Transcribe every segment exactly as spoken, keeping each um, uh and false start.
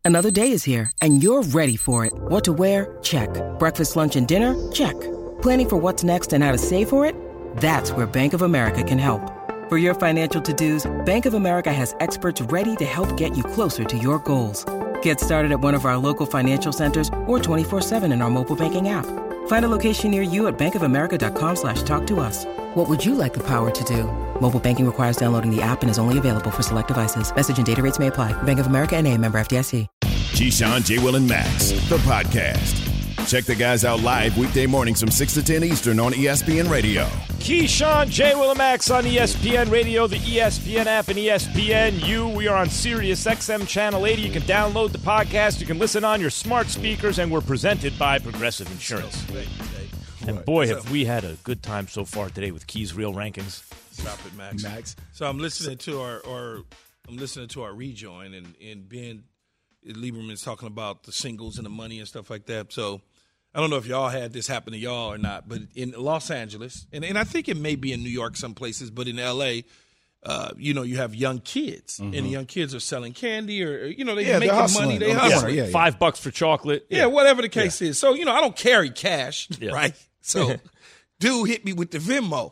Another day is here, and you're ready for it. What to wear? Check. Breakfast, lunch, and dinner? Check. Planning for what's next and how to save for it? That's where Bank of America can help. For your financial to-dos, Bank of America has experts ready to help get you closer to your goals. Get started at one of our local financial centers or twenty-four seven in our mobile banking app. Find a location near you at bankofamerica.com slash talk to us. What would you like the power to do? Mobile banking requires downloading the app and is only available for select devices. Message and data rates may apply. Bank of America N A, member F D I C. Keyshawn, J. Will, and Max, the podcast. Check the guys out live weekday mornings from six to ten Eastern on E S P N Radio. Keyshawn, J. Will, and Max on E S P N Radio, the E S P N app, and E S P N U. We are on Sirius X M Channel eighty. You can download the podcast. You can listen on your smart speakers, and we're presented by Progressive Insurance. And boy, have we had a good time so far today with Key's Real Rankings. Stop it, Max. Max. So I'm listening to our, our I'm listening to our rejoin, and, and Ben Lieberman's talking about the singles and the money and stuff like that. So I don't know if y'all had this happen to y'all or not, but in Los Angeles, and, and I think it may be in New York some places, but in L A, uh, you know, you have young kids, mm-hmm. and the young kids are selling candy or, or you know, they yeah, making money, they hustling. Yeah, yeah. Five bucks for chocolate. Yeah, yeah whatever the case yeah. is. So, you know, I don't carry cash, yeah. right? So dude hit me with the Venmo.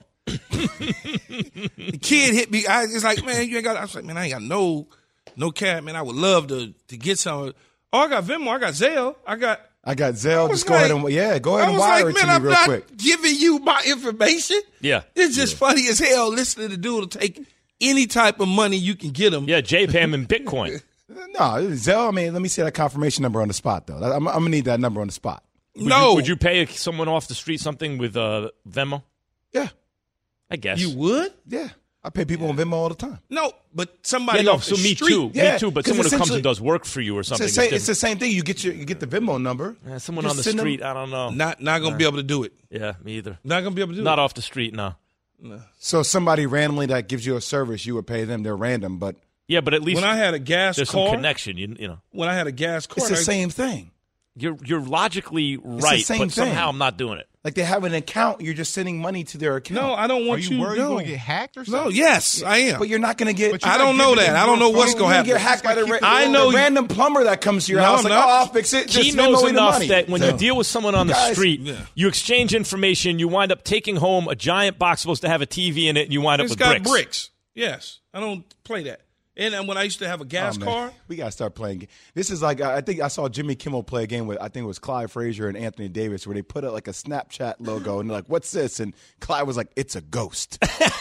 The kid hit me. I was like, man, you ain't got. I was like, man, I ain't got no, no cash, man. I would love to to get some. Oh, I got Venmo. I got Zelle. I got. I got Zelle. I Just go like, ahead and yeah, go ahead and wire like, it to man, me I'm real not quick. Giving you my information. Yeah, it's just yeah. funny as hell listening to dude to take any type of money you can get him. Yeah, J P A M and Bitcoin. No, Zelle. I mean, let me see that confirmation number on the spot though. I'm, I'm gonna need that number on the spot. Would no, you, would you pay someone off the street something with uh, Venmo? Yeah, I guess you would. Yeah, I pay people yeah. on Venmo all the time. No, but somebody yeah, no, off so the me street. too, yeah, me too. But someone who comes and does work for you or something. It's the same, it's the same thing. You get your you get the Venmo number. Yeah, someone Just on the street, them. I don't know. Not not gonna uh, be able to do it. Yeah, me either. Not gonna be able to do Not it. Not off the street, no. no. So somebody randomly that gives you a service, you would pay them. They're random, but yeah, but at least when I had a gas there's car, some connection. You, you know, when I had a gas car, it's the I, same thing. You're you're logically right, same but thing. somehow I'm not doing it. Like they have an account, you're just sending money to their account. No, I don't want Are you. you Worried no. you're going to get hacked or something? No, yes, I am. But you're not going to get. But you I don't know that. I don't know what's going to happen. You're going to get hacked by the, ra- I know the random plumber that comes to your No, house. I'm Like, not. oh, I'll fix it. He Just knows Venmo me the enough money. that when So, you deal with someone on the guys, street, yeah. you exchange information, you wind up taking home a giant box supposed to have a T V in it, and you wind up It's with got bricks. bricks. Yes, I don't play that. And, and when I used to have a gas oh, car, we got to start playing. This is like I think I saw Jimmy Kimmel play a game with I think it was Clyde Frazier and Anthony Davis where they put out like a Snapchat logo and they're like, "What's this?" And Clyde was like, "It's a ghost."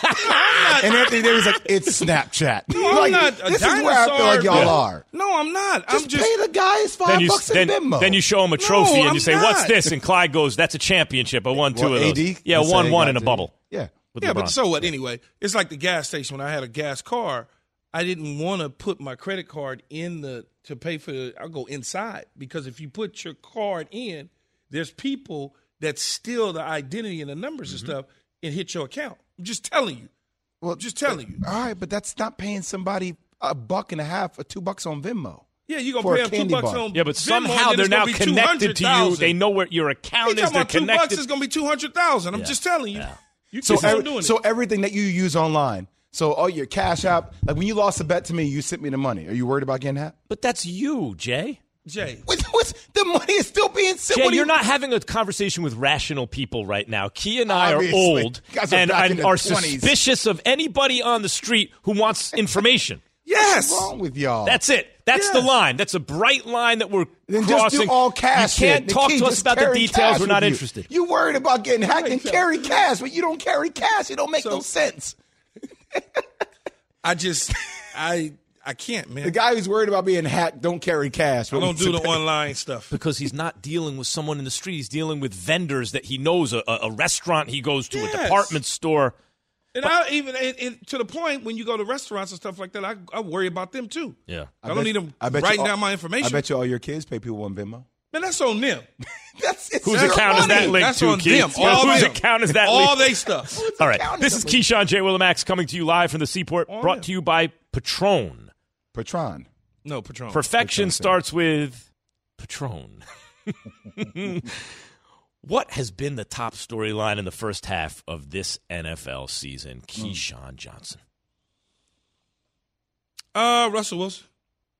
And Anthony Davis was like, "It's Snapchat." No, I'm like, not a this is where I feel like y'all dinosaur. are. No, I'm not. Just, I'm just pay the guys five Then you, bucks then, in Venmo. then you show him a No, trophy and I'm you say, "What's not. this?" And Clyde goes, "That's a championship. I won two Well, of those." A D? Yeah, Let's one say one got in a to- bubble. Yeah. with yeah. LeBron. But so what? Anyway, it's like the gas station. When I had a gas car, I didn't want to put my credit card in the to pay for. The, I'll go inside because if you put your card in, there's people that steal the identity and the numbers Mm-hmm. and stuff and hit your account. I'm just telling you. Well, just telling you. All right, but that's not paying somebody a buck and a half or two bucks on Venmo. Yeah, you're For going a to pay them two candy bucks bar. on Yeah, but Venmo, somehow and they're then now it's gonna be connected to you. two hundred thousand. They know where your Hey, account is. talking They're about two bucks connected. is going to be two hundred thousand. I'm Yeah. just telling you. Yeah. You So, keep on every, doing so it. everything that you use online. So, oh, your Cash App. Like when you lost a bet to me, you sent me the money. Are you worried about getting hacked? But that's you, Jay. Jay. What, what's, the money is still being sent. Jay, What do you're you- not having a conversation with rational people right now. Key and I Obviously. are old You guys are and, back in and the are twenties. suspicious of anybody on the street who wants information. Yes. What's wrong with y'all? That's it. That's Yes. the line. That's a bright line that we're Then crossing. just do all cash. You can't then. talk Key, to us just about the carry details. cash We're with not you. interested. You worried about getting hacked and carry cash, but you don't carry cash. It don't make So- no sense. I just, I I can't, man. The guy who's worried about being hacked don't carry cash. I don't do the online stuff. Because he's not dealing with someone in the street. He's dealing with vendors that he knows, a, a restaurant he goes to, Yes. a department store. And I even and, and to the point when you go to restaurants and stuff like that, I, I worry about them too. Yeah. I, don't bet- need them I bet you writing all- down my information. I bet you all your kids pay people on Venmo. Man, that's on them. That's it's Whose their account is money. that linked That's to, on Keith? them. All Whose them. account is that All linked? they stuff. All right. account This is is that Keyshawn J. Willimax coming to you live from the Seaport, Oh, brought yeah. to you by Patron. Patron. No, Patron. Perfection Patron. starts with Patron. What has been the top storyline in the first half of this N F L season? Keyshawn Johnson. Uh, Russell Wilson.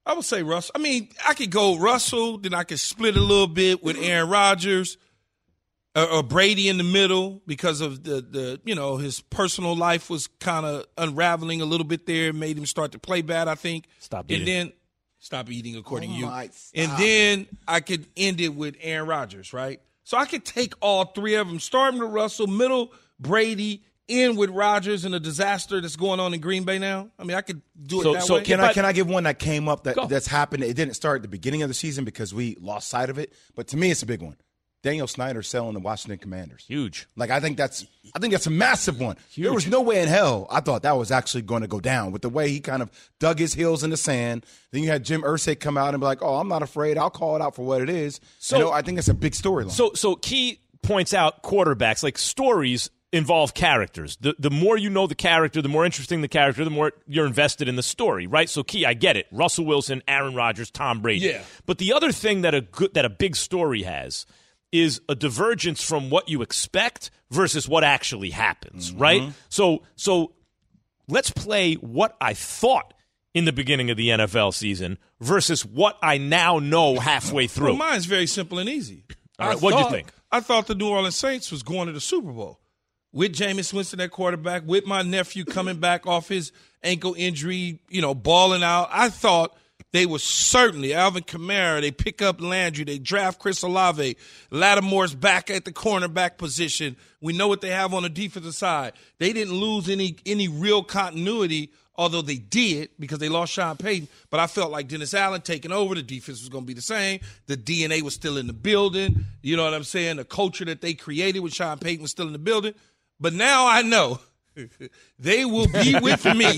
I would say Russell. I mean, I could go Russell, then I could split a little bit with Aaron Rodgers or, or Brady in the middle because of the, the you know, his personal life was kind of unraveling a little bit there, made him start to play bad, I think. Stop eating. eating. And then stop eating, according Oh to you. my, and then I could end it with Aaron Rodgers, right? So I could take all three of them, starting with Russell, middle Brady, in with Rodgers and a disaster that's going on in Green Bay now. I mean, I could do it So- that so way. Can If I I- can I give one that came up that Go. that's happened? It didn't start at the beginning of the season because we lost sight of it. But to me, it's a big one. Daniel Snyder selling the Washington Commanders. Huge. Like I think that's I think that's a massive one. There was no way in hell I thought that was actually going to go down with the way he kind of dug his heels in the sand. Then you had Jim Irsay come out and be like, "Oh, I'm not afraid. I'll call it out for what it is." So- you know, I think it's a big storyline. So, so Key points out quarterbacks, like stories involve characters. The the more you know the character, the more interesting the character, the more you're invested in the story, right? So, Key, I get it. Russell Wilson, Aaron Rodgers, Tom Brady. Yeah. But the other thing that a good that a big story has is a divergence from what you expect versus what actually happens, right? So, so let's play what I thought in the beginning of the N F L season versus what I now know halfway through. Well, mine's very simple and easy. All right, I what'd you thought- think? I thought the New Orleans Saints was going to the Super Bowl with Jameis Winston at quarterback, with my nephew coming back off his ankle injury, you know, balling out. I thought they were certainly Alvin Kamara. They pick up Landry. They draft Chris Olave. Lattimore's back at the cornerback position. We know what they have on the defensive side. They didn't lose any any real continuity, although they did because they lost Sean Payton. But I felt like Dennis Allen taking over, the defense was going to be the same. The D N A was still in the building. You know what I'm saying? The culture that they created with Sean Payton was still in the building. But now I know they will be with me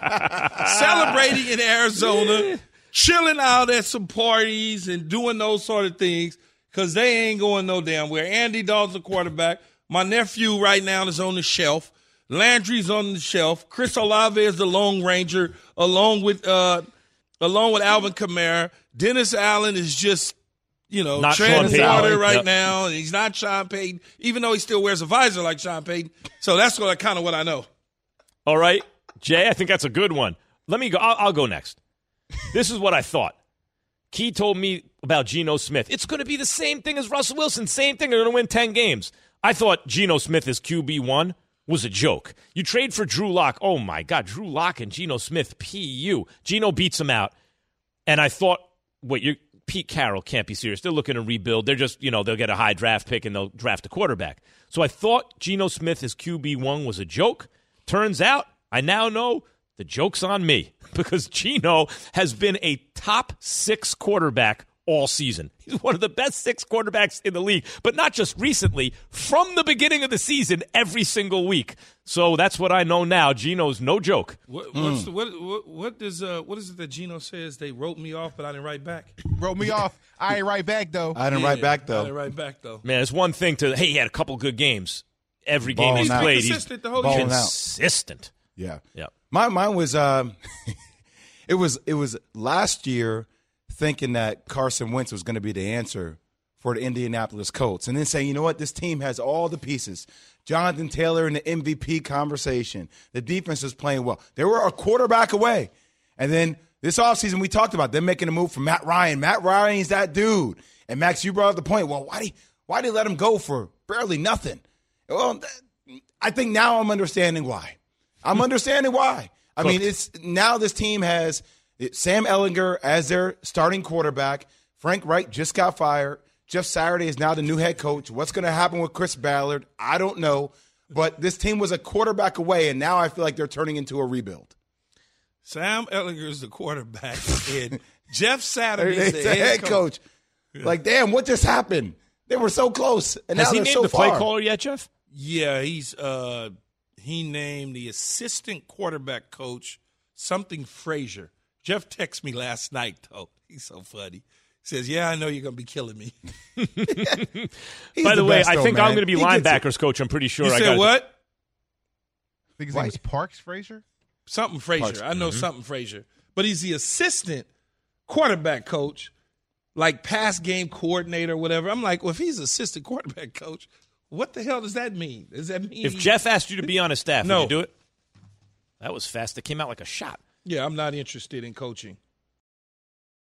celebrating in Arizona, chilling out at some parties and doing those sort of things because they ain't going no damn where. Andy Dalton's the quarterback. My nephew right now is on the shelf. Landry's on the shelf. Chris Olave is the Lone Ranger, along with uh, along with Alvin Kamara. Dennis Allen is just, you know, Not treading Sean Payton. water right Yep. now, and he's not Sean Payton, even though he still wears a visor like Sean Payton. So that's what I kind of what I know. All right, Jay, I think that's a good one. Let me go. I'll, I'll go next. This is what I thought. Key told me about Geno Smith. It's going to be the same thing as Russell Wilson. Same thing. They're going to win ten games. I thought Geno Smith as Q B one was a joke. You trade for Drew Lock. Oh, my God. Drew Lock and Geno Smith, P U. Geno beats him out. And I thought, wait, you're, Pete Carroll can't be serious. They're looking to rebuild. They're just, you know, they'll get a high draft pick and they'll draft a quarterback. So I thought Geno Smith as Q B one was a joke. Turns out, I now know the joke's on me because Geno has been a top six quarterback all season. He's one of the best six quarterbacks in the league, but not just recently, from the beginning of the season, every single week. So that's what I know now. Geno's no joke. What, what's the, what, what, what does uh, what is it that Geno says? They wrote me off, but I didn't write back. Wrote me off. I ain't right back, though. I didn't Yeah, write back I though. didn't write back though. Man, it's one thing to, hey, he had a couple good games. Every game Balling he's out. played, He's he's consistent the whole balling year. out. consistent. Yeah. Yeah. My mine was um it was it was last year thinking that Carson Wentz was going to be the answer for the Indianapolis Colts, and then saying, you know what, this team has all the pieces. Jonathan Taylor in the M V P conversation. The defense is playing well. They were a quarterback away. And then this offseason we talked about them making a move for Matt Ryan. Matt Ryan's that dude. And Max, you brought up the point, well, why do why did they let him go for barely nothing? Well, I think now I'm understanding why. I'm understanding why. I mean, it's now this team has Sam Ehlinger as their starting quarterback. Frank Reich just got fired. Jeff Saturday is now the new head coach. What's going to happen with Chris Ballard? I don't know. But this team was a quarterback away, and now I feel like they're turning into a rebuild. Sam Ehlinger is the quarterback, and Jeff Saturday It's is the the head coach. Like, damn, what just happened? They were so close, and Has now he they're named so the far. play caller yet, Jeff? Yeah, he's uh, he named the assistant quarterback coach something Frazier. Jeff texted me last night, though. He's so funny. He says, yeah, I know you're going to be killing me. He's By the, way, best, I though, think man. I'm going to be He gets it. linebackers coach. I'm pretty sure You I said got what? I think his Why? name is Parks Frazier. Something Frazier. I know something Frazier. But he's the assistant quarterback coach, like pass game coordinator or whatever. I'm like, well, if he's assistant quarterback coach, what the hell does that mean? Does that mean If he- Jeff asked you to be on his staff, No. would you do it? That was fast. It came out like a shot. Yeah, I'm not interested in coaching.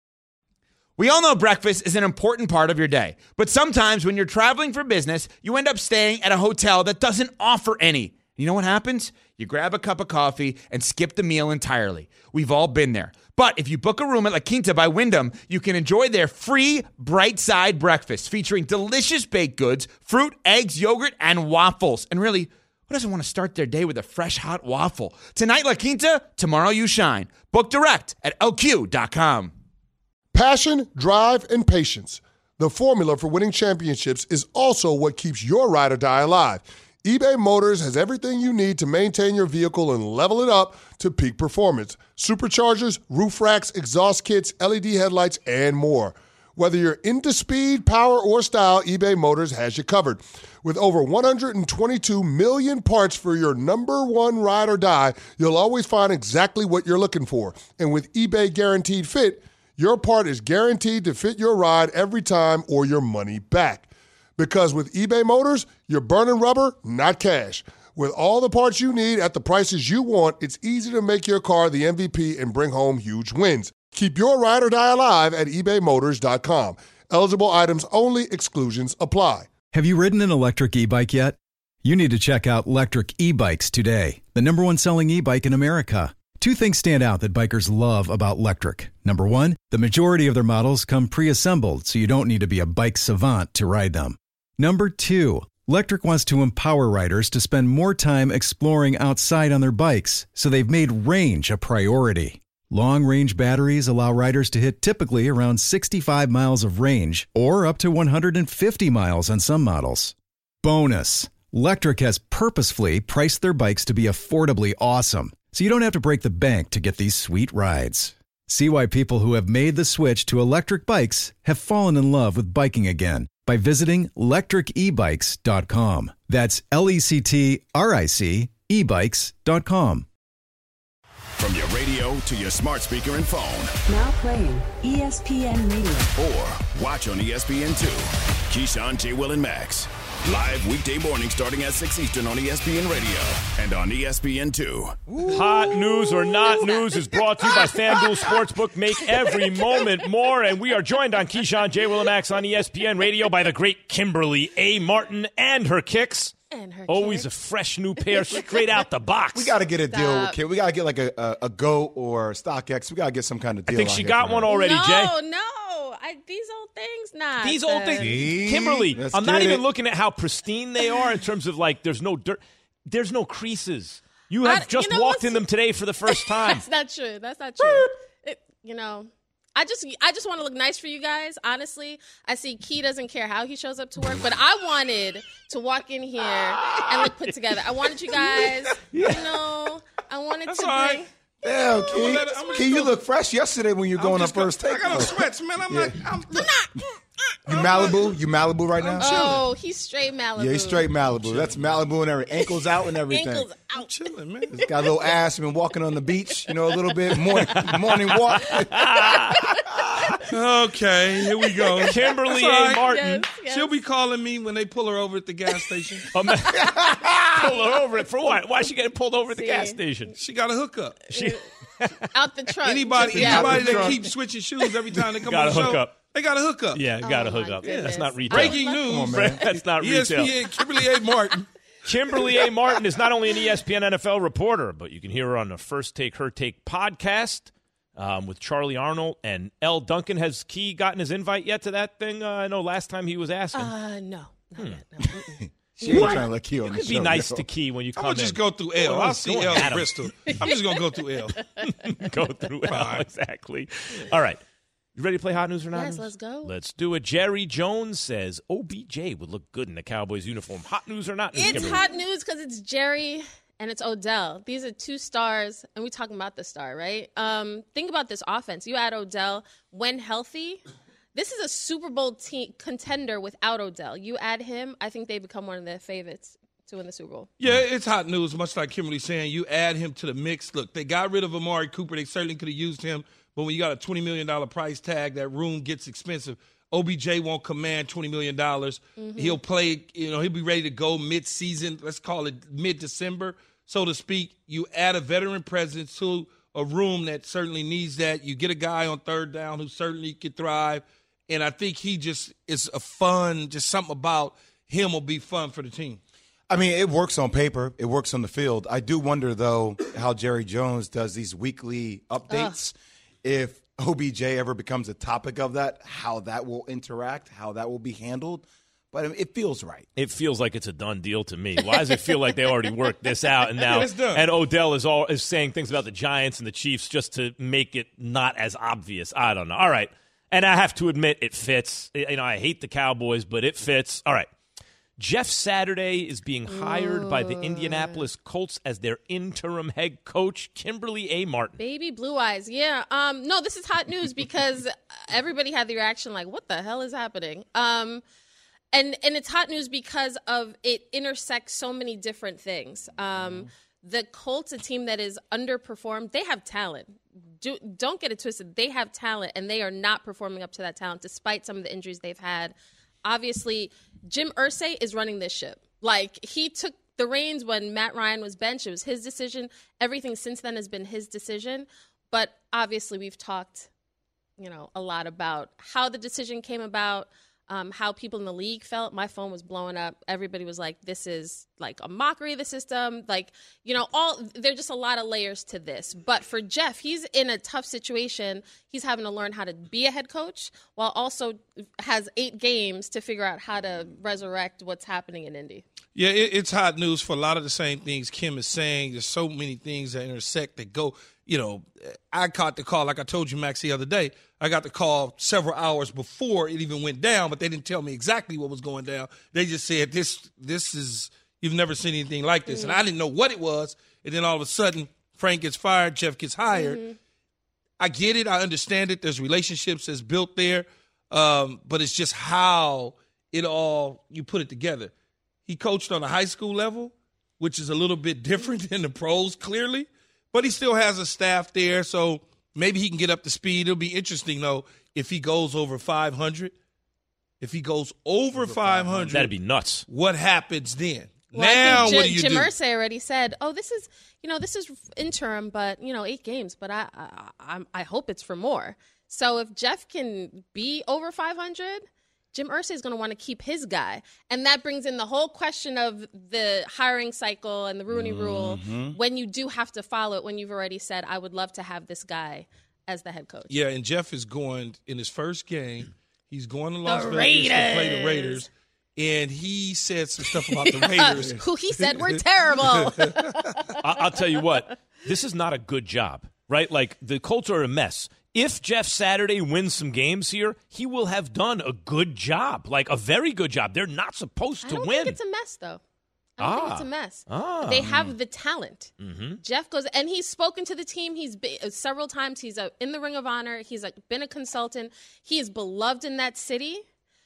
We all know breakfast is an important part of your day, but sometimes when you're traveling for business, you end up staying at a hotel that doesn't offer any. You know what happens? You grab a cup of coffee and skip the meal entirely. We've all been there. But if you book a room at La Quinta by Wyndham, you can enjoy their free Bright Side breakfast featuring delicious baked goods, fruit, eggs, yogurt, and waffles. And really, who doesn't want to start their day with a fresh, hot waffle? Tonight, La Quinta, tomorrow you shine. Book direct at L Q dot com. Passion, drive, and patience. The formula for winning championships is also what keeps your ride or die alive. eBay Motors has everything you need to maintain your vehicle and level it up to peak performance. Superchargers, roof racks, exhaust kits, L E D headlights, and more. Whether you're into speed, power, or style, eBay Motors has you covered. With over one hundred twenty-two million parts for your number one ride or die, you'll always find exactly what you're looking for. And with eBay Guaranteed Fit, your part is guaranteed to fit your ride every time or your money back. Because with eBay Motors, you're burning rubber, not cash. With all the parts you need at the prices you want, it's easy to make your car the M V P and bring home huge wins. Keep your ride or die alive at ebay motors dot com. Eligible items only. Exclusions apply. Have you ridden an electric e-bike yet? You need to check out Lectric E-Bikes today, the number one selling e-bike in America. Two things stand out that bikers love about Lectric. Number one, the majority of their models come pre-assembled, so you don't need to be a bike savant to ride them. Number two, Lectric wants to empower riders to spend more time exploring outside on their bikes, so they've made range a priority. Long-range batteries allow riders to hit typically around sixty-five miles of range, or up to one hundred fifty miles on some models. Bonus, Lectric has purposefully priced their bikes to be affordably awesome, so you don't have to break the bank to get these sweet rides. See why people who have made the switch to electric bikes have fallen in love with biking again by visiting lectric e bikes dot com. That's L E C T R I C e bikes dot com. From your radio to your smart speaker and phone. Now playing E S P N Radio. Or watch on E S P N two. Keyshawn, J. Will, and Max. Live weekday morning starting at six Eastern on E S P N Radio and on E S P N two. Hot news or not news is brought to you by FanDuel Sportsbook. Make every moment more. And we are joined on Keyshawn, J. Will, and Max on E S P N Radio by the great Kimberly A. Martin and her kicks. And her Always kicks. a fresh new pair straight out the box. We got to get a deal Stop. with Kim. We got to get like a, a, a GOAT or StockX. We got to get some kind of I deal. think out she here got for one her. already, no, Jay. No, I, these old things, nah. These old uh, things. See? Kimberly, Let's I'm not get even it. looking at how pristine they are in terms of like there's no dirt. There's no creases. You have I- just you know walked what's- in them today for the first time. That's not true. That's not true. It, you know, I just I just want to look nice for you guys. Honestly, I see Key doesn't care how he shows up to work, but I wanted to walk in here and look put together. I wanted you guys, you know, I wanted That's to all bring. right. Yeah, I'm Key. gonna let it- I'm gonna Key, you go- look fresh yesterday when you were going on I'm just gonna- first take. I got no though. sweats, man. I'm Yeah. not. I'm, look, You Malibu? You Malibu right now? Oh, he's straight Malibu. Yeah, he's straight Malibu. That's Malibu and everything. Ankles out and everything. Ankles out. chilling, man. Got a little ass. Been walking on the beach, you know, a little bit. Morning, morning walk. Okay, here we go. Kimberly That's A. all right. Martin. Yes, yes. She'll be calling me when they pull her over at the gas station. Um, pull her over it for what? Why is she getting pulled over at the See. gas station? She got a hookup. She Out the trunk. Anybody, Just- yeah. anybody that Trunk. keeps switching shoes every time they come Got on the a show, hookup. they got a hookup. yeah, got to Oh, hook my up. Yeah, that's goodness. not retail. Breaking news. Come on, man. That's not E S retail. P N, Kimberly A. Martin. Kimberly A. Martin is not only an E S P N N F L reporter, but you can hear her on the First Take, Her Take podcast um, with Charlie Arnold and L. Duncan. Has Key gotten his invite yet to that thing? Uh, I know last time he was asking. Uh, no. Not yet, no. Mm-mm. She ain't trying to let Key on you the could be show, nice yo. to Key when you I'm come gonna just in. go through L. Oh, I'll see go L at in him. Bristol. I'm just gonna go through L. Go through L. Exactly. All right. You ready to play hot news or not? Yes, news? let's go. Let's do it. Jerry Jones says O B J would look good in the Cowboys uniform. Hot news or not news? It's Kimberly? hot news because it's Jerry and it's Odell. These are two stars, and we're talking about the star, right? Um, think about this offense. You add Odell when healthy. This is a Super Bowl team contender without Odell. You add him, I think they become one of their favorites to win the Super Bowl. Yeah, it's hot news, much like Kimberly saying. You add him to the mix. Look, they got rid of Amari Cooper. They certainly could have used him. But when you got a twenty million dollars price tag, that room gets expensive. O B J won't command twenty million dollars. Mm-hmm. He'll play, you know, he'll be ready to go mid-season. Let's call it mid-December, so to speak. You add a veteran presence who a room that certainly needs that. You get a guy on third down who certainly could thrive. And I think he just is a fun, just something about him will be fun for the team. I mean, it works on paper. It works on the field. I do wonder, though, how Jerry Jones does these weekly updates. Ugh. If O B J ever becomes a topic of that, how that will interact, how that will be handled. But I mean, it feels right. It feels like it's a done deal to me. Why does it feel like they already worked this out and now yeah, and Odell is all is saying things about the Giants and the Chiefs just to make it not as obvious? I don't know. All right. And I have to admit, it fits. You know, I hate the Cowboys, but it fits. All right. Jeff Saturday is being hired Ooh. by the Indianapolis Colts as their interim head coach, Kimberly A. Martin. Baby blue eyes. Yeah. Um, no, this is hot news because everybody had the reaction like, what the hell is happening? Um, and, and it's hot news because of it intersects so many different things. Um, mm-hmm. The Colts, a team that is underperformed, they have talent. Do, don't get it twisted. They have talent, and they are not performing up to that talent despite some of the injuries they've had. Obviously, Jim Irsay is running this ship. Like, he took the reins when Matt Ryan was benched. It was his decision. Everything since then has been his decision. But obviously, we've talked, you know, a lot about how the decision came about, um, how people in the league felt. My phone was blowing up. Everybody was like, this is like a mockery of the system. Like, you know, all there's just a lot of layers to this. But for Jeff, he's in a tough situation. He's having to learn how to be a head coach while also has eight games to figure out how to resurrect what's happening in Indy. Yeah, it, it's hot news for a lot of the same things Kim is saying. There's so many things that intersect that go, you know, I caught the call, like I told you, Max, the other day. I got the call several hours before it even went down, but they didn't tell me exactly what was going down. They just said, this this is, you've never seen anything like this. Mm-hmm. And I didn't know what it was. And then all of a sudden, Frank gets fired, Jeff gets hired. Mm-hmm. I get it. I understand it. There's relationships that's built there. Um, but it's just how it all, you put it together. He coached on a high school level, which is a little bit different than the pros, clearly. But he still has a staff there, so maybe he can get up to speed. It'll be interesting, though, if he goes over five hundred. If he goes over, over five hundred. That'd be nuts. What happens then? Well, now, I think J- what do you Jim do? Jim Irsay already said, oh, this is, you know, this is interim, but, you know, eight games. But I, I, I, I hope it's for more. So if Jeff can be over five hundred, Jim Irsay is going to want to keep his guy. And that brings in the whole question of the hiring cycle and the Rooney mm-hmm. Rule when you do have to follow it, when you've already said, I would love to have this guy as the head coach. Yeah, and Jeff is going, in his first game, he's going to Las the Vegas Raiders. to play the Raiders. And he said some stuff about the Raiders. Who he said were terrible. I'll tell you what, this is not a good job, right? Like, the Colts are a mess. If Jeff Saturday wins some games here, he will have done a good job, like a very good job. They're not supposed to I don't win. think it's a mess, though. I don't ah. think it's a mess. Ah. They have the talent. Mm-hmm. Jeff goes, and he's spoken to the team. He's been, several times. He's a, in the Ring of Honor. He's like, been a consultant. He is beloved in that city.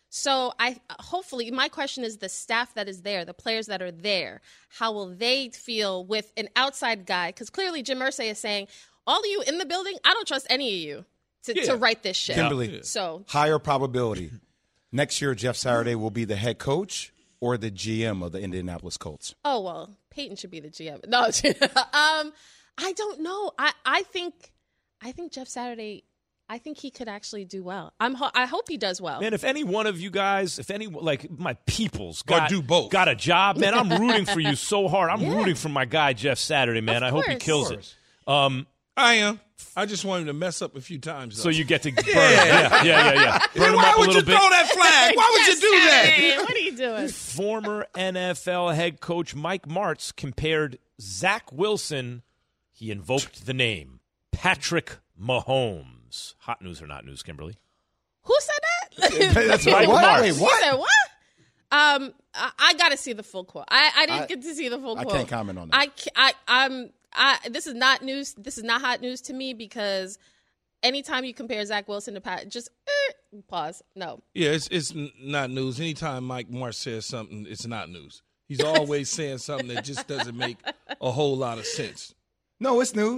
So I hopefully, my question is the staff that is there, the players that are there, how will they feel with an outside guy? Because clearly Jim Irsay is saying, all of you in the building, I don't trust any of you to, yeah. to write this shit. Kimberly, so higher probability. Next year, Jeff Saturday will be the head coach or the G M of the Indianapolis Colts. Oh, well, Peyton should be the G M. No, um, I don't know. I, I think I think Jeff Saturday, I think he could actually do well. I'm ho- I hope he does well. Man, if any one of you guys, if any, like my peoples got, or do both. got a job, man, I'm rooting for you so hard. I'm yeah. rooting for my guy, Jeff Saturday, man. Of I hope course. he kills it. Um, I am. I just want him to mess up a few times. Though. So you get to burn. yeah, yeah, yeah. yeah. Burn him why up a would little you bit. throw that flag? Why would you do that? What are you doing? Former N F L head coach Mike Martz compared Zach Wilson. He invoked the name Patrick Mahomes. Hot news or not news, Kimberly? Who said that? That's Mike what? Martz. Wait, what? He said what? Um, I, I got to see the full quote. I, I didn't I- get to see the full I quote. can't comment on that. I, ca- I, I'm, I. This is not news. This is not hot news to me because anytime you compare Zach Wilson to Pat, just eh, pause. No. Yeah, it's it's n- not news. Anytime Mike Martz says something, it's not news. He's always saying something that just doesn't make a whole lot of sense. No, it's news.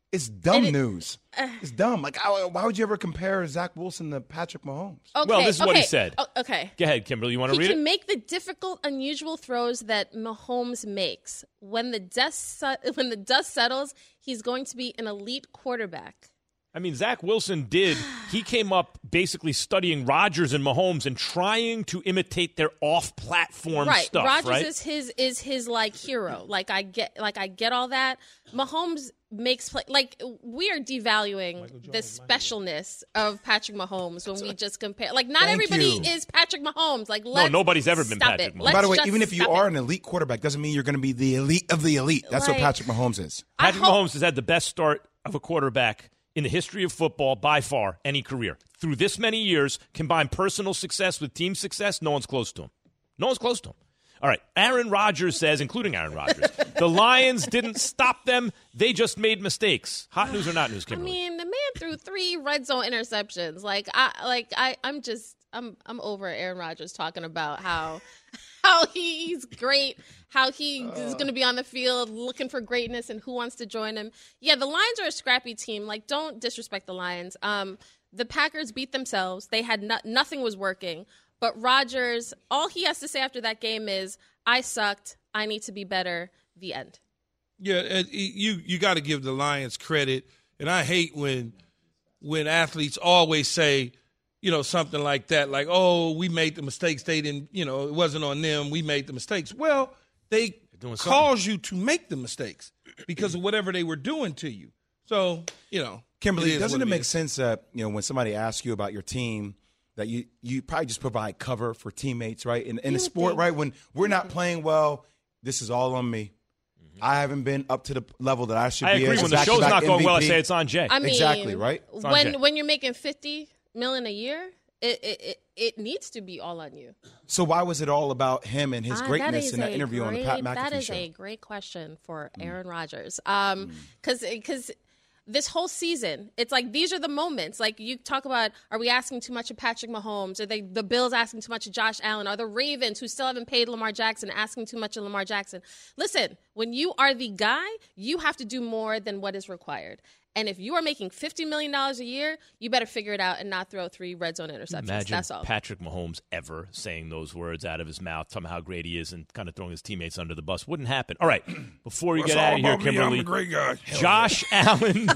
It's dumb it, news. Uh, it's dumb. Like, why would you ever compare Zach Wilson to Patrick Mahomes? Okay, well, this is okay, what he said. Oh, okay. Go ahead, Kimberly. You want to read it? He can make the difficult, unusual throws that Mahomes makes. When the dust when the dust settles, he's going to be an elite quarterback. I mean, Zach Wilson did. He came up basically studying Rodgers and Mahomes and trying to imitate their off-platform right. stuff. Rodgers right, is his is his like hero. Like I get, like I get all that. Mahomes makes play. Like we are devaluing the specialness of Patrick Mahomes when we just compare. Like not Thank everybody you. is Patrick Mahomes. Like let's no, nobody's ever been stop Patrick it. Mahomes. Let's By the way, just even if you stop are it. an elite quarterback, doesn't mean you're going to be the elite of the elite. That's Like, what Patrick Mahomes is. Patrick I hope- Mahomes has had the best start of a quarterback in the history of football by far, any career. Through this many years, combine personal success with team success, no one's close to him. No one's close to him. All right, Aaron Rodgers says, including Aaron Rodgers, the Lions didn't stop them. They just made mistakes. Hot news or not news, I Kimberly? mean, the man threw three red zone interceptions. Like I, like I, I'm just, I'm, I'm over Aaron Rodgers talking about how, how he's great, how he uh. is going to be on the field looking for greatness, and who wants to join him. Yeah, the Lions are a scrappy team. Like, don't disrespect the Lions. Um, the Packers beat themselves. They had no, nothing was working. But Rodgers, all he has to say after that game is, "I sucked. I need to be better." The end. Yeah, and you you got to give the Lions credit, and I hate when when athletes always say, you know, something like that, like, "Oh, we made the mistakes. They didn't, you know, it wasn't on them. We made the mistakes." Well, they caused you to make the mistakes because of whatever they were doing to you. So, you know, Kimberly, it doesn't it, it make is. sense that, you know, when somebody asks you about your team, that you, you probably just provide cover for teammates, right? In, in a sport, think. right? When we're not playing well, this is all on me. Mm-hmm. I haven't been up to the level that I should I be. agree. As When the show's not going well, I say it's on Jay. I mean, exactly, right? When Jay. when you're making fifty million a year, it, it it it needs to be all on you. So why was it all about him and his Ah, greatness that in that a interview great, on the Pat McAfee That is show? a great question for Aaron Rodgers. Um, because because. This whole season, it's like these are the moments. Like you talk about, are we asking too much of Patrick Mahomes? Are they the Bills asking too much of Josh Allen? Are the Ravens, who still haven't paid Lamar Jackson, asking too much of Lamar Jackson? Listen, when you are the guy, you have to do more than what is required. And if you are making fifty million dollars a year, you better figure it out and not throw three red zone interceptions. Imagine That's all. Patrick Mahomes ever saying those words out of his mouth, talking about how great he is and kind of throwing his teammates under the bus. Wouldn't happen. All right, before you Well, get it's out all of here, about me. Kimberly. I'm a great guy. Josh Allen.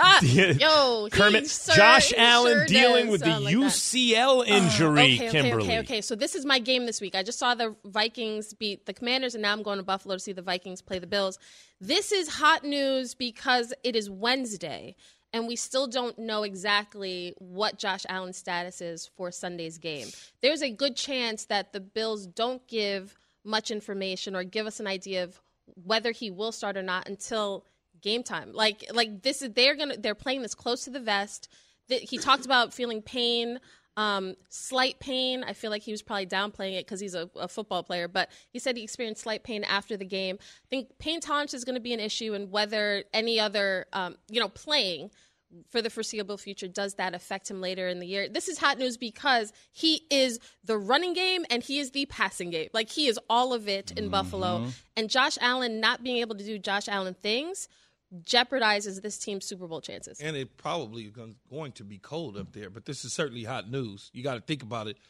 Yo, Kermit. he sure- Josh he Allen sure dealing does with the sound like that. U C L injury, okay, okay, Kimberly. Okay, okay, So this is my game this week. I just saw the Vikings beat the Commanders, and now I'm going to Buffalo to see the Vikings play the Bills. This is hot news because it is Wednesday, and we still don't know exactly what Josh Allen's status is for Sunday's game. There's a good chance that the Bills don't give much information or give us an idea of whether he will start or not until game time. Like, like this is they're gonna they're playing this close to the vest. The, he talked about feeling pain, um, slight pain. I feel like he was probably downplaying it because he's a, a football player, but he said he experienced slight pain after the game. I think pain tolerance is going to be an issue, and whether any other, um, you know, playing for the foreseeable future, does that affect him later in the year? This is hot news because he is the running game and he is the passing game. Like, he is all of it in mm-hmm. Buffalo. And Josh Allen not being able to do Josh Allen things jeopardizes this team's Super Bowl chances. And it probably is going to be cold up there, but this is certainly hot news. You got to think about it.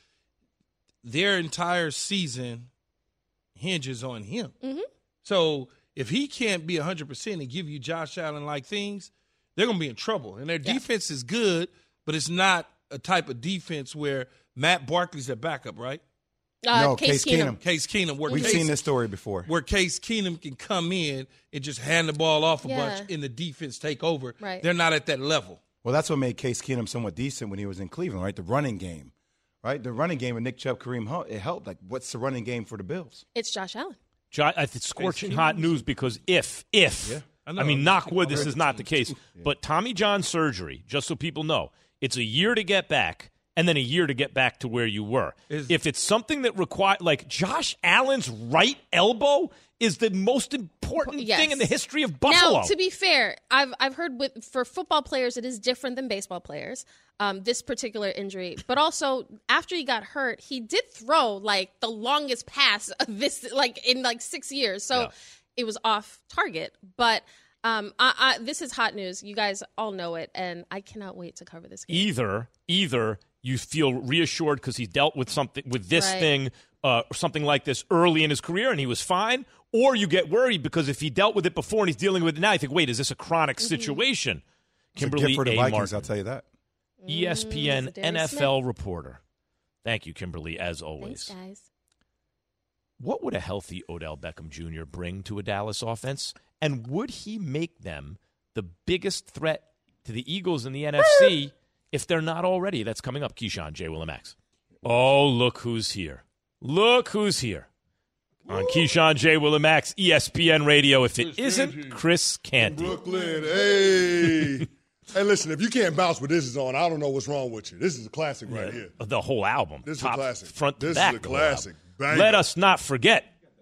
Their entire season hinges on him. Mm-hmm. So if he can't be one hundred percent and give you Josh Allen-like things, they're going to be in trouble. And their yeah. defense is good, but it's not a type of defense where Matt Barkley's their backup, right? Uh, no, Case, Case Keenum. Keenum. Case Keenum. Where We've Case, seen this story before. Where Case Keenum can come in and just hand the ball off a yeah. bunch and the defense take over. Right. They're not at that level. Well, that's what made Case Keenum somewhat decent when he was in Cleveland, right? The running game, right? The running game with Nick Chubb, Kareem Hunt, it helped. Like, what's the running game for the Bills? It's Josh Allen. Jo- it's scorching hot news because if, if, yeah, I, I mean, knock wood, this is not the case, yeah. but Tommy John surgery, just so people know, it's a year to get back and then a year to get back to where you were. Is, if it's something that requires, like Josh Allen's right elbow is the most important yes. thing in the history of Buffalo. Now, to be fair, I've I've heard with for football players it is different than baseball players. Um, this particular injury, but also after he got hurt, he did throw like the longest pass of this, like in like six years. So yeah. it was off target, but. Um, I, I, this is hot news. You guys all know it, and I cannot wait to cover this game. Either, either you feel reassured because he dealt with something with this Right. thing, uh, something like this early in his career, and he was fine, or you get worried because if he dealt with it before and he's dealing with it now, you think, wait, is this a chronic Mm-hmm. situation? It's a Kimberly gift for the A. Vikings, Martin, I'll tell you that. E S P N Mm, Darius N F L reporter. Thank you, Kimberly, as always. Thanks, guys. What would a healthy Odell Beckham Junior bring to a Dallas offense? And would he make them the biggest threat to the Eagles in the N F C if they're not already? That's coming up. Keyshawn, J. Will and Max. Oh, look who's here. Look who's here. On Keyshawn, J. Will and Max, E S P N Radio. If it isn't Chris Canty. Brooklyn, hey. Hey, listen, if you can't bounce what this is on, I don't know what's wrong with you. This is a classic right here. The whole album. This is top, a classic. Front to This back. is a the whole classic. album. Banger. Let us not forget.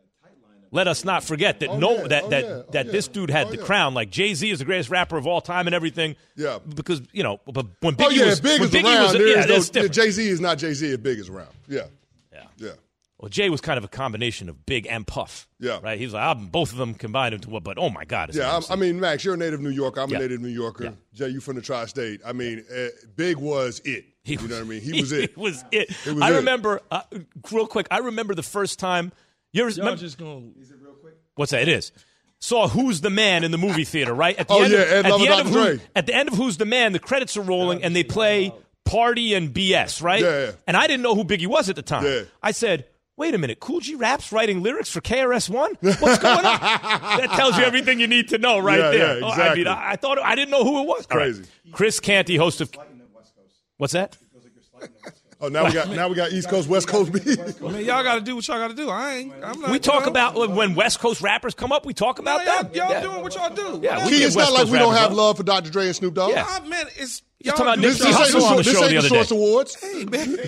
Let us not forget that Oh, no yeah. that Oh, that yeah. Oh, that yeah. this dude had Oh, the yeah. crown. Like Jay-Z is the greatest rapper of all time and everything. Yeah. Because, you know, but when Biggie Oh, yeah, was Big when is Biggie around. was there yeah, is that's no, different. Jay-Z is not Jay-Z if Big is around. Yeah. Yeah. Yeah. Well, Jay was kind of a combination of Big and Puff. Yeah. Right? He's like, I'm, both of them combined into what, but oh my God. It's Yeah, I'm, amazing. I mean, Max, you're a native New Yorker. I'm Yeah. a native New Yorker. Yeah. Jay, you from the tri-state. I mean, uh, Big was it. He you know was- what I mean? He was it. He was it. It was I it. remember, uh, real quick, I remember the first time. You ever, Y'all remember, just gonna. what's that? It is. Saw Who's the Man in the movie theater, right? At the Oh, end yeah, of, Ed at Lover, the end of Doctor Who, Dre. At the end of Who's the Man, the credits are rolling and they play Party and B S, right? Yeah. And I didn't know who Biggie was at the time. Yeah. I said, wait a minute, Cool G Rap's writing lyrics for K R S One? What's going on? That tells you everything you need to know right Yeah, there. yeah, Oh, I exactly. mean, I, I thought I didn't know who it was. All right. Crazy. Chris Canty, host of. What's that? Oh, now we got now we got East Coast, West Coast beef. I mean, y'all got to do what y'all got to do. I ain't. I'm not. We talk you know. about when West Coast rappers come up. We talk No, about y'all, that. y'all Yeah. doing what y'all do. Yeah, we Key, get it's West not like Coast we don't rappers have up. love for Doctor Dre and Snoop Dogg. Yeah. Ah, man, it's Just y'all talking about do This, Nipsey this y'all- ain't the, Hussle on the this show ain't the the other Source day. Awards. Hey,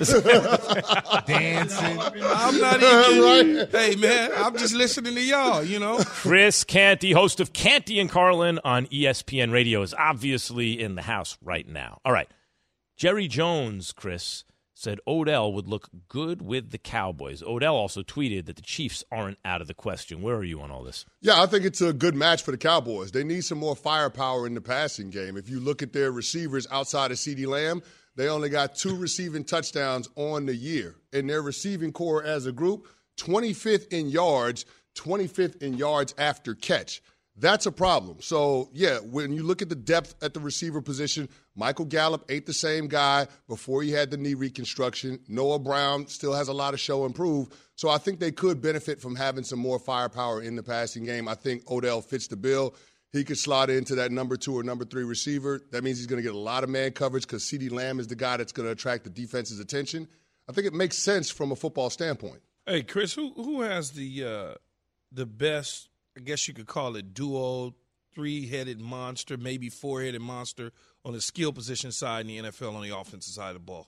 man. Dancing. I'm not even. Right. Hey, man, I'm just listening to y'all. You know. Chris Canty, host of Canty and Carlin on E S P N Radio, is obviously in the house right now. All right. Jerry Jones, Chris, said Odell would look good with the Cowboys. Odell also tweeted that the Chiefs aren't out of the question. Where are you on all this? Yeah, I think it's a good match for the Cowboys. They need some more firepower in the passing game. If you look at their receivers outside of CeeDee Lamb, they only got two receiving touchdowns on the year. And their receiving core as a group, twenty-fifth in yards, twenty-fifth in yards after catch. That's a problem. So, yeah, when you look at the depth at the receiver position, Michael Gallup ain't the same guy before he had the knee reconstruction. Noah Brown still has a lot of show and prove. So I think they could benefit from having some more firepower in the passing game. I think Odell fits the bill. He could slot into that number two or number three receiver. That means he's going to get a lot of man coverage because CeeDee Lamb is the guy that's going to attract the defense's attention. I think it makes sense from a football standpoint. Hey, Chris, who who has the uh, the best? I guess you could call it duo, three-headed monster, maybe four-headed monster on the skill position side in the N F L on the offensive side of the ball.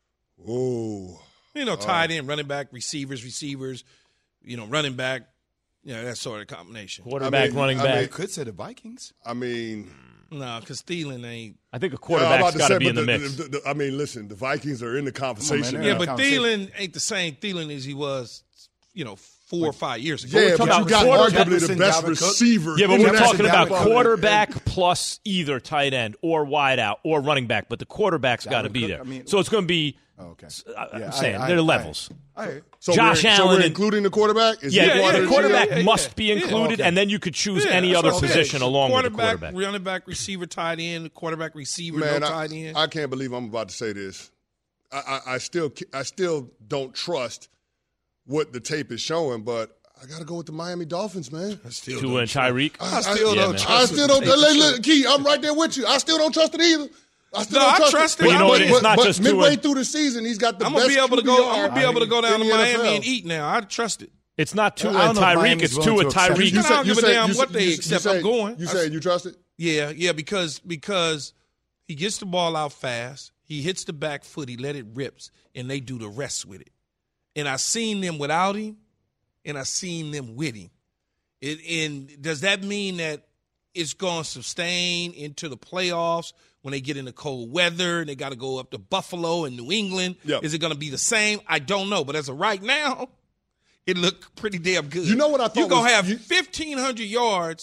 Oh, You know, tied in, running back, receivers, receivers, you know, running back, you know, that sort of combination. Quarterback, I mean, running I back. mean, You could say the Vikings. I mean, No, because Thielen ain't. I think a yeah, I'm quarterback's about to got to say, be in but the mix. the- the- the- I mean, listen, the Vikings are in the conversation. man, Yeah, Yeah, but conversation. Thielen ain't the same Thielen as he was, you know, four or five years ago. Yeah, but talking you got about arguably Jefferson, the best Dalvin Cook. receiver. Yeah, but in we're the talking National about Football League. quarterback plus either tight end or wide out or running back, but the quarterback's got to Dalvin be Cook, there. I mean- so it's going to be. Oh, okay. I- I'm Yeah, saying I- I- there are I- levels. All right. So Josh we're, Allen So we're and- including the quarterback? Is Yeah, he yeah, part of the the quarterback yeah, yeah, must yeah. be Yeah. included, Okay. and then you could choose Yeah, any that's other what I'm position saying. along with the quarterback, quarterback. running back, receiver, tight end, quarterback, receiver, Man, no I, tight end. I can't believe I'm about to say this. I, I, I still I still don't trust what the tape is showing, but I got to go with the Miami Dolphins, man. I still Tua don't and trust- Tyreek. I still Yeah, don't man. trust I it. still don't. Take the Look, shot. look, Key, I'm right there with you. I still don't trust it either. I still No, don't I trust, trust it. it. But you know but, what? It's not but just midway Tua. through the season, he's got the I'm best gonna be able to Q B go. R I'm gonna be able to go down to in the N F L. Miami and eat now. I trust it. It's not Tua I don't and know if Tyreek. Miami's It's willing Tua, to accept- Tyreek. You I don't give a damn you what said- they you accept. said- I'm going. You I- saying you trust it? Yeah, yeah, because because he gets the ball out fast. He hits the back foot. He let it rips, and they do the rest with it. And I seen them without him, and I seen them with him. It, and does that mean that it's going to sustain into the playoffs when they get into cold weather and they got to go up to Buffalo and New England? Yep. Is it going to be the same? I don't know. But as of right now, it looked pretty damn good. You know what I thought You're going was- to have you- fifteen hundred yards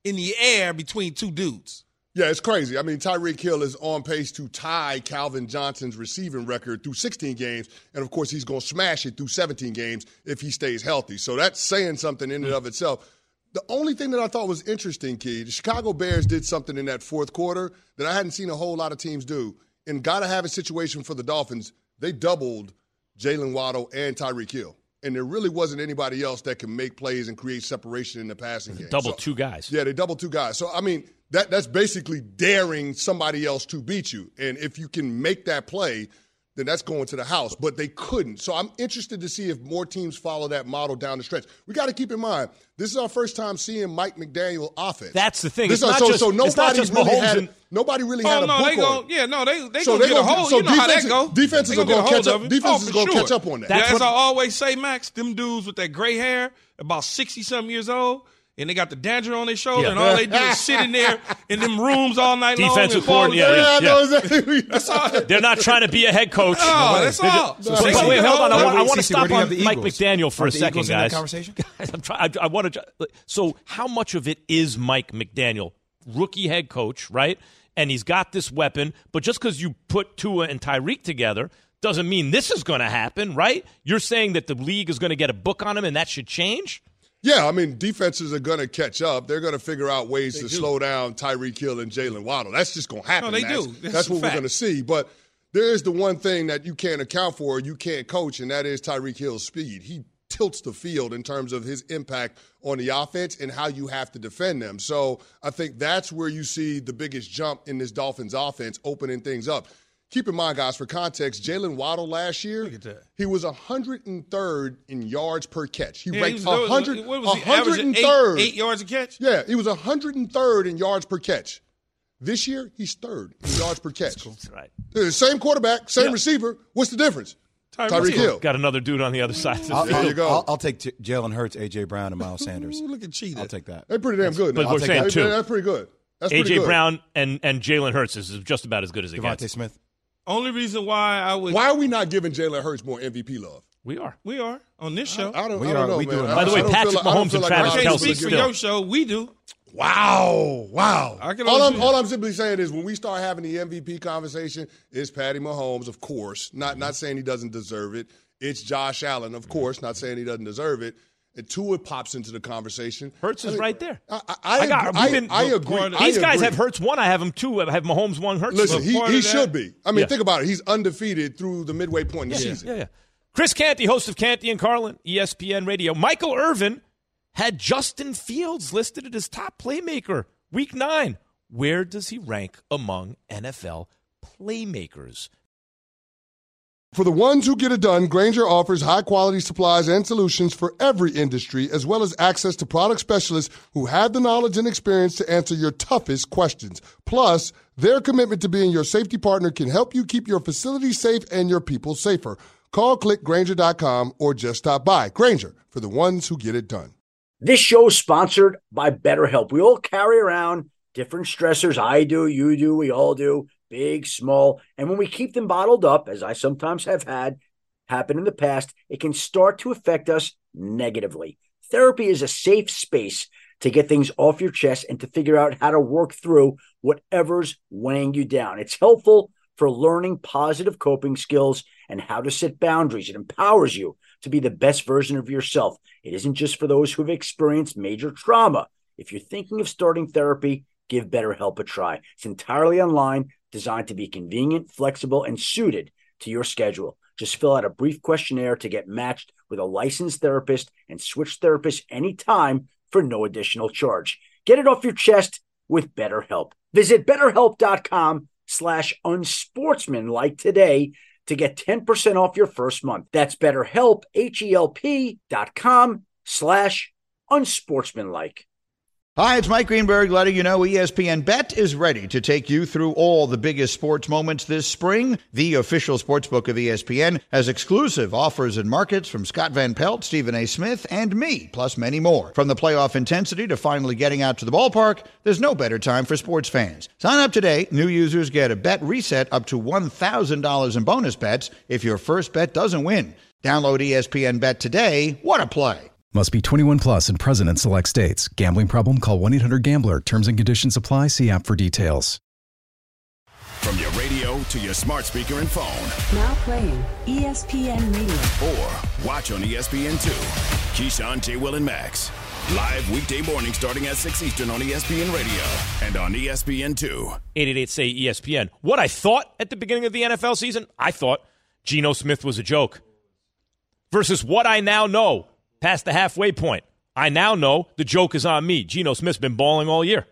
in the air between two dudes. Yeah, it's crazy. I mean, Tyreek Hill is on pace to tie Calvin Johnson's receiving record through sixteen games. And, of course, he's going to smash it through seventeen games if he stays healthy. So that's saying something in and of itself. The only thing that I thought was interesting, Key, the Chicago Bears did something in that fourth quarter that I hadn't seen a whole lot of teams do. And got to have a situation for the Dolphins. They doubled Jalen Waddle and Tyreek Hill. And there really wasn't anybody else that can make plays and create separation in the passing game. Double so, two guys. Yeah, they double two guys. So, I mean, that that's basically daring somebody else to beat you. And if you can make that play, then that's going to the house. But they couldn't. So I'm interested to see if more teams follow that model down the stretch. We got to keep in mind, this is our first time seeing Mike McDaniel offense. That's the thing. This It's is, not so, just, so nobody it's not just really Mahomes had, and, nobody really Oh, had a no, book they on go, yeah, no, they they so gonna they get a gonna, hold. so You know how that defenses- go. defenses They are gonna get gonna a catch hold up- of it. defenses oh, are for gonna sure. catch up on that. Yeah, That's as what- I always say, Max, them dudes with that gray hair, about sixty-something years old, and they got the danger on their shoulder, Yeah. and all they do is sit in there in them rooms all night long. Defensive and fall coordinator, asleep. yeah, I know exactly. That's all. they're not trying to be a head coach. No, that's They're all. just- So but, they but can wait, get hold on. I hold want, of I it. want to Cece, where stop do you have on the Mike Eagles? McDaniel for Aren't a the second, Eagles in that guys. conversation? Guys, I'm trying. I, I want to. So, how much of it is Mike McDaniel, rookie head coach, right? And he's got this weapon, but just because you put Tua and Tyreek together doesn't mean this is going to happen, right? You're saying that the league is going to get a book on him, and that should change. Yeah, I mean, defenses are going to catch up. They're going to figure out ways They to do. slow down Tyreek Hill and Jalen Waddle. That's just going to happen. No, they Max. do. That's That's a what we're fact. going to see. But there is the one thing that you can't account for, you can't coach, and that is Tyreek Hill's speed. He tilts the field in terms of his impact on the offense and how you have to defend them. So I think that's where you see the biggest jump in this Dolphins offense, opening things up. Keep in mind, guys, for context, Jalen Waddle last year, Look at that. he was one hundred third in yards per catch. He Yeah, he ranked was- one hundred, what was he averaging? Eight, one hundred third. eight yards a catch? Yeah, he was one hundred third in yards per catch. This year, he's third in yards per catch. That's right. The same quarterback, same Yeah. receiver. What's the difference? Tyreek Tyreek Hill. Hill. Got another dude on the other side. Of the I'll, There field. you go. I'll, I'll take J- Jalen Hurts, A J. Brown, and Miles Sanders. Ooh, look at Cheetah. I'll take that. They're pretty damn good. but now. we're I'll take saying that. two. That's pretty good. That's A pretty J. good. Brown and, and Jalen Hurts is just about as good as it Devontae gets. Smith. Only reason why I would. Why are we not giving Jalen Hurts more M V P love? We are. We are on this show. I don't, We I don't are- know, we man. do it. I- By the I way, don't Patrick feel like- I don't Mahomes feel and like Travis I I should can't Kelce be speak for giving- your show. We do. Wow, wow. I can all, only I'm, do all that. I'm simply saying is when we start having the M V P conversation, it's Patty Mahomes, of course. Not not saying he doesn't deserve it. It's Josh Allen, of course. Not saying he doesn't deserve it. And Tua pops into the conversation. Hurts I is mean, right there. I, I, I, I got- agree. we've been- I, I agree. Part of- I These guys agree. have Hurts one. I have them two. I have Mahomes one. Hurts. Listen, one. he, part he of that- should be. I mean, Yeah. think about it. He's undefeated through the midway point in the Yeah, season. yeah, yeah. Chris Canty, host of Canty and Carlin, E S P N Radio. Michael Irvin had Justin Fields listed as top playmaker week nine. Where does he rank among N F L playmakers? For the ones who get it done, Grainger offers high-quality supplies and solutions for every industry, as well as access to product specialists who have the knowledge and experience to answer your toughest questions. Plus, their commitment to being your safety partner can help you keep your facility safe and your people safer. Call click Grainger dot com or just stop by. Grainger, for the ones who get it done. This show is sponsored by BetterHelp. We all carry around different stressors. I do, you do, we all do, big, small. And when we keep them bottled up, as I sometimes have had happen in the past, it can start to affect us negatively. Therapy is a safe space to get things off your chest and to figure out how to work through whatever's weighing you down. It's helpful for learning positive coping skills and how to set boundaries. It empowers you to be the best version of yourself. It isn't just for those who've experienced major trauma. If you're thinking of starting therapy, give BetterHelp a try. It's entirely online, designed to be convenient, flexible, and suited to your schedule. Just fill out a brief questionnaire to get matched with a licensed therapist and switch therapists anytime for no additional charge. Get it off your chest with BetterHelp. Visit BetterHelp.com slash unsportsmanlike today to get ten percent off your first month. That's BetterHelp, H-E-L-P dot com slash unsportsmanlike. Hi, it's Mike Greenberg letting you know E S P N Bet is ready to take you through all the biggest sports moments this spring. The official sportsbook of E S P N has exclusive offers and markets from Scott Van Pelt, Stephen A. Smith, and me, plus many more. From the playoff intensity to finally getting out to the ballpark, there's no better time for sports fans. Sign up today. New users get a bet reset up to one thousand dollars in bonus bets if your first bet doesn't win. Download E S P N Bet today. What a play. Must be twenty-one plus and present in select states. Gambling problem? Call one eight hundred gambler. Terms and conditions apply. See app for details. From your radio to your smart speaker and phone. Now playing E S P N Radio. Or watch on E S P N two. Keyshawn, J. Will, and Max. Live weekday morning starting at six Eastern on E S P N Radio and on E S P N two. eight eight eight say E S P N. What I thought at the beginning of the N F L season, I thought Geno Smith was a joke. Versus what I now know past the halfway point. I now know the joke is on me. Geno Smith's been balling all year.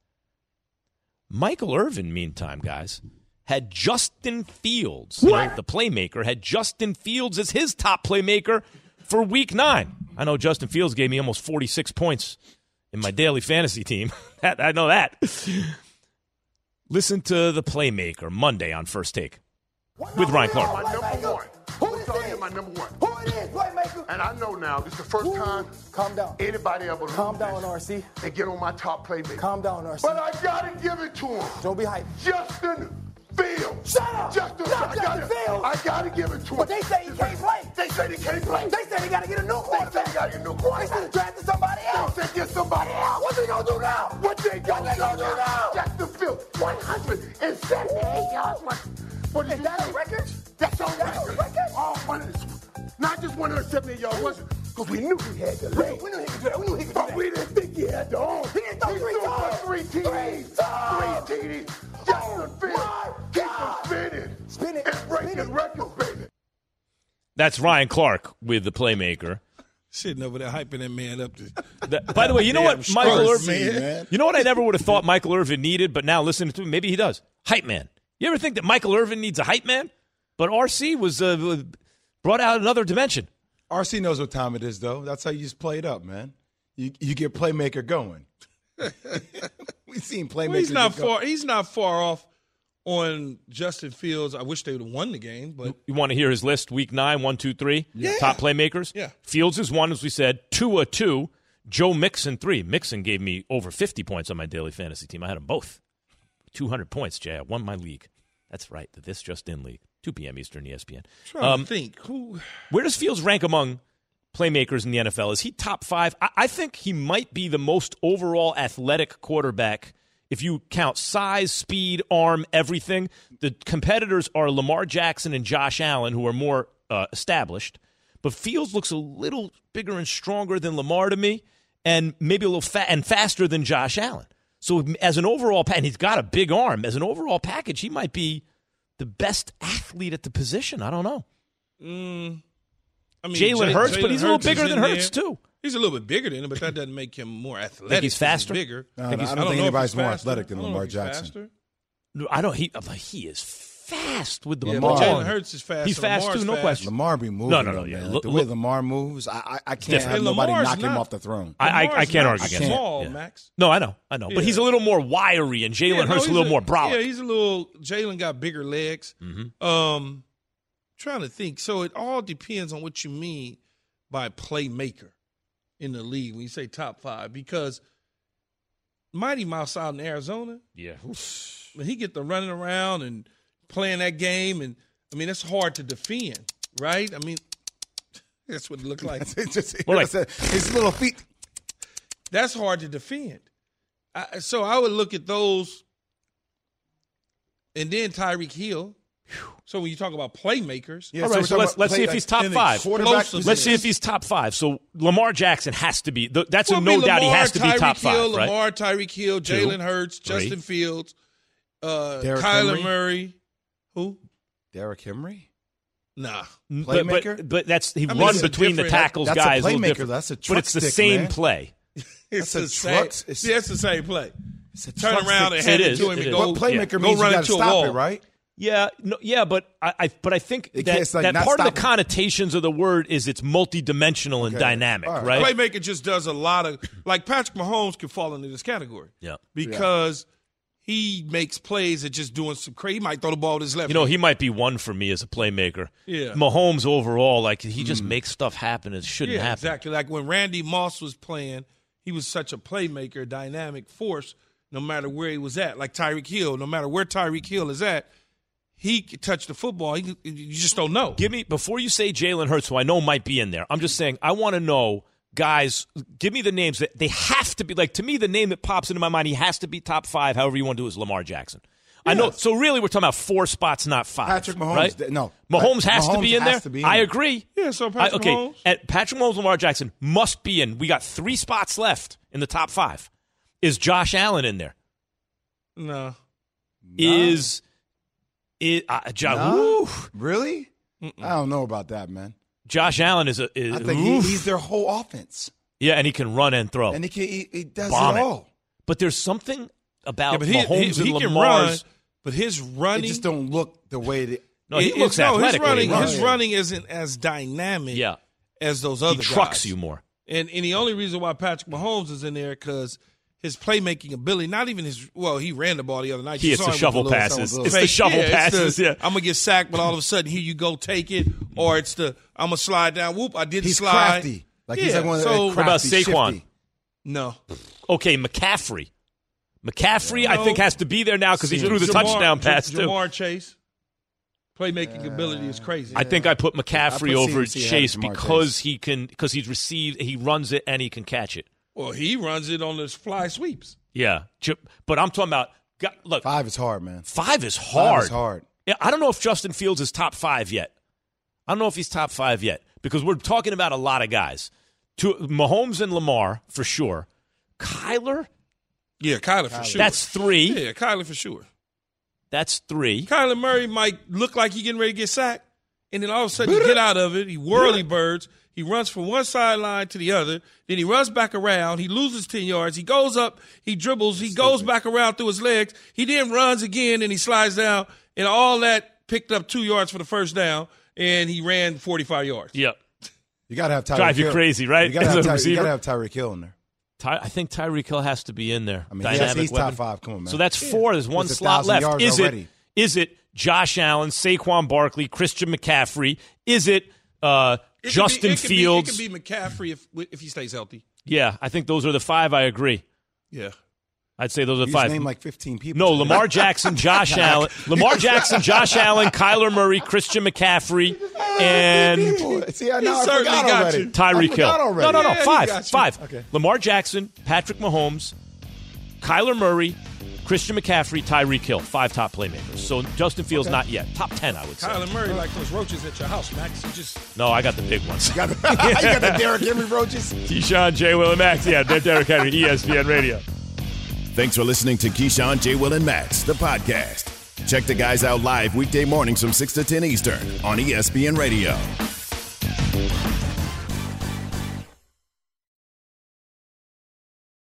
Michael Irvin, meantime, guys, had Justin Fields, you know, the playmaker, had Justin Fields as his top playmaker for week nine. I know Justin Fields gave me almost forty-six points in my daily fantasy team. I know that. Listen to the playmaker Monday on First Take with Ryan Clark. My number one. Who is this? My number one. Who it is, playmaker? And I know now, this is the first time Calm down. anybody ever Calm down, R C. And get on my top playmaker. Calm down, R C. But I gotta give it to him. Don't be hyped. Justin Fields. Shut up. Justin, Not I Justin gotta, Fields. I gotta give it to him. But they say he can't play. They say he can't play. They say he gotta get a new quarterback. They say he gotta get a new quarterback. They should have drafted somebody else. They said get somebody else. What they gonna do now? What they gonna, what they gonna do now? Justin Fields, one hundred seventy-eight yards. What is, is that a record? That's a record. record. Oh, one hundred, not just one hundred seventy yards, was it? Because we knew he had the leg. We knew he could do that. We knew he could do that. But we didn't think he had the arm. He didn't throw he three times. Three T Ds. Three T Ds. Justin Fields. Keep him spinning. Spinning. And breaking records, baby. That's Ryan Clark with the playmaker. Sitting over there hyping that man up. To, that, by the way, you know what Michael Irvin, man. You know what I never would have thought Michael Irvin needed, but now listening to him, maybe he does. Hype man. You ever think that Michael Irvin needs a hype man? But R C was uh, brought out another dimension. R C knows what time it is, though. That's how you just play it up, man. You you get playmaker going. We've seen playmakers. Well, he's not far. Go. He's not far off on Justin Fields. I wish they would have won the game, but you want to hear his list? Week nine, one, two, three. Yeah. Top playmakers. Yeah. Fields is one, as we said. Tua two. Joe Mixon three. Mixon gave me over fifty points on my daily fantasy team. I had them both. Two hundred points, Jay. I won my league. That's right. The This Just In League. two p.m. Eastern, E S P N. I'm trying um, to think. Who? Where does Fields rank among playmakers in the N F L? Is he top five? I, I think he might be the most overall athletic quarterback if you count size, speed, arm, everything. The competitors are Lamar Jackson and Josh Allen, who are more uh, established. But Fields looks a little bigger and stronger than Lamar to me, and maybe a little fa- and faster than Josh Allen. So as an overall – and he's got a big arm. As an overall package, he might be the best athlete at the position. I don't know. Mm, I mean, Jalen J- Hurts, Jalen but he's Hurts a little bigger than Hurts, there. too. He's a little bit bigger than him, but that doesn't make him more athletic. Think he's faster? He's bigger. No, think no, he's, I don't, I don't think know anybody's if more faster. athletic than I don't Lamar know if he's Uh, Jackson. faster. No, I don't. He he is fast with the Yeah, ball. but Jalen Hurts is fast. He's fast Lamar's too, no fast. question. Lamar be moving. No, no, no, though, yeah. man. Look- the way look- Lamar moves, I, I, I can't different. have And nobody Lamar's knock him not- off the throne. I, I, I Lamar's can't not argue against small, him. Yeah. Max. No, I know, I know. But Yeah. he's a little more wiry, and Jalen Yeah, no, Hurts a he's little more brolic. Yeah, he's a little. Jalen got bigger legs. Mm-hmm. Um, trying to think. So it all depends on what you mean by playmaker in the league when you say top five, because Mighty Mouse out in Arizona, Yeah. when he get the running around and playing that game, and I mean, that's hard to defend, right? I mean, that's what it looked like. It's just, Well, like- his little feet. That's hard to defend. I, so I would look at those, and then Tyreek Hill. So when you talk about playmakers, Yeah, All so right, we're so talking let's about let's see play- if he's top in five. quarterback Explosive. Let's see if he's top five. So Lamar Jackson has to be. th- That's Well, a I no mean, doubt. He Lamar, has to be Tyreek top five, Hill, right? Lamar, Tyreek Hill, Two, Jalen Hurts, three. Justin Fields, uh, Derrick Kyler Henry? Murray. Who? Derrick Henry? Nah. But, Playmaker? but, but that's he I mean, runs it's a between the different- tackles, That's a guys. little playmaker. different. That's a But it's the truck stick, same man. play. It's That's a the same. truck- it's- Yeah, it's the same play. It's a Turn truck around stick. and hand It it, is, to him it and is. go. What playmaker go means you run got to into a stop wall. it, right? Yeah, no, yeah, but I, I, but I think It that, can't, it's like, that not part of the stopping. connotations of the word is it's multidimensional and Okay. dynamic, All right. right? Playmaker just does a lot of, like Patrick Mahomes could fall into this category. Yeah. Because he makes plays at just doing some crazy. He might throw the ball to his left. You know, hand. he might be one for me as a playmaker. Yeah. Mahomes overall, like he just makes stuff happen. It shouldn't yeah, happen. exactly. Like when Randy Moss was playing, he was such a playmaker, dynamic force, no matter where he was at. Like Tyreek Hill, no matter where Tyreek Hill is at, he could touch the football. He, you just don't know. Give me before you say Jalen Hurts, who I know might be in there. I'm just saying I want to know guys, give me the names that they have to be. Like, to me, the name that pops into my mind, he has to be top five, however you want to do, is Lamar Jackson. I know. So really, we're talking about four spots, not five. Patrick Mahomes. Right? No. Mahomes has Mahomes to be in there. Be in I there. agree. Yeah, so Patrick I, okay. Mahomes. And Patrick Mahomes, Lamar Jackson must be in. We got three spots left in the top five. Is Josh Allen in there? No. Is is uh, jo- No. Woo. Really? Mm-mm. I don't know about that, man. Josh Allen is a. Is, I think he, he's their whole offense. Yeah, and he can run and throw. And he can, he, he does Bomb it all. It. But there's something about yeah, but he, Mahomes he, he and can Lamar's. run, but his running They just don't look the way that. No, he it, looks no, athletic. His running, when he his runs. running isn't as dynamic Yeah. as those other He trucks guys. you more. And and the only reason why Patrick Mahomes is in there because his playmaking ability, not even his, well, he ran the ball the other night. He You hits saw the him shovel with little- passes. fake- It's the shovel yeah, it's passes, the, yeah. I'm going to get sacked, but all of a sudden, here you go, take it. Or it's the, I'm going to slide down. Whoop, I didn't He's slide. crafty. Like, yeah, he's like one of the so, What about crafty, Saquon? shifty. No. Okay, McCaffrey. McCaffrey, No. I think, has to be there now because he threw the Jamar- touchdown pass, J- too. Jamar Chase. Playmaking ability is crazy. I think I put McCaffrey I put over C M C ahead of Chase Jamar because Chase. he can because he's received, he runs it and he can catch it. Well, he runs it on his fly sweeps. Yeah, J- but I'm talking about God, look. Five is hard, man. Five is hard. Five is hard. Yeah, I don't know if Justin Fields is top five yet. I don't know if he's top five yet because we're talking about a lot of guys. Two, Mahomes and Lamar for sure. Kyler, Yeah, Kyler for sure. that's three. Yeah, Kyler for sure. That's three. Kyler Murray might look like he getting ready to get sacked, and then all of a sudden he get out of it. He whirly birds. He runs from one sideline to the other. Then he runs back around. He loses ten yards. He goes up. He dribbles. He goes back around through his legs. He then runs again, and he slides down. And all that picked up two yards for the first down, and he ran forty-five yards. Yep. You got to have Tyreek Drive you Hill. crazy, right? You got to As have, a Ty- you receiver. gotta have Tyreek Hill in there. Ty- I think Tyreek Hill has to be in there. I mean, Dynamic yes, he's weapon. top five. Come on, man. So that's four. There's one He's a slot thousand left. yards Is already. it? Is it Josh Allen, Saquon Barkley, Christian McCaffrey? Is it uh, It could Justin be, it could Fields? Be, it could be McCaffrey if if he stays healthy. Yeah, I think those are the five. I agree. Yeah. I'd say those are You five. just named like fifteen people. No, Lamar Jackson, Josh Allen, Lamar Jackson, Josh Allen, Kyler Murray, Christian McCaffrey, and See, I know I certainly forgot got already. you. Tyreek I Hill. forgot already. No, no, no, Yeah, he five, got you. five. Okay. Lamar Jackson, Patrick Mahomes, Kyler Murray, Christian McCaffrey, Tyreek Hill. Five top playmakers. So Justin Fields not yet. Top ten, I would say. Kyler Murray like those roaches at your house, Max. You just No, I got the big ones. You got the, you got the Derrick Henry roaches. Keyshawn, J. Will, and Max. Yeah, they're Derrick Henry, E S P N Radio. Thanks for listening to Keyshawn, J. Will, and Max, the podcast. Check the guys out live weekday mornings from six to ten Eastern on E S P N Radio.